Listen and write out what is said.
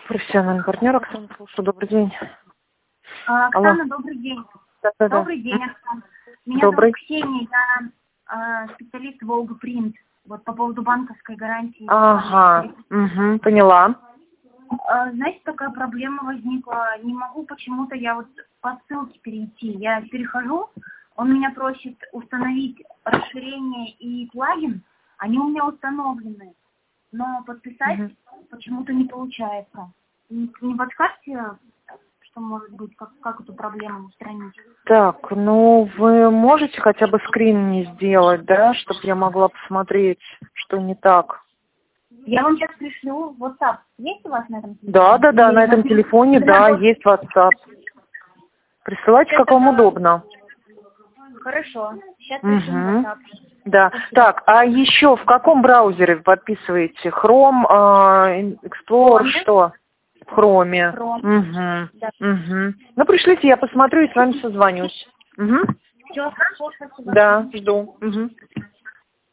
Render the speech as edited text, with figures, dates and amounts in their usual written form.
Профессиональный партнер, Оксана, слушаю, добрый день. Алло. Оксана, добрый день. Да. Добрый день, Оксана. Меня Добрый. зовут Ксения, я специалист Волга Принт. Вот по поводу банковской гарантии. Ага, поняла. Знаете, такая проблема возникла. Не могу почему-то я вот по ссылке перейти. Я перехожу, он меня просит установить расширение и плагин. Они у меня установлены. Но подписать почему-то не получается. Не подскажете, что может быть, как эту проблему устранить? Так, ну вы можете хотя бы скрин не сделать, да, чтобы я могла посмотреть, что не так? Я вам сейчас пришлю WhatsApp. Есть у вас на этом телефоне? Да, на этом телефоне, да, есть WhatsApp. Присылайте, как вам удобно. Хорошо. Сейчас пришлю WhatsApp. Да. Так, а еще в каком браузере вы подписываете? Chrome, Explorer, Chrome. что? В Chrome. Chrome. Да. Ну, пришлите, я посмотрю и с вами созвонюсь. Все, хорошо, спасибо. Да, жду.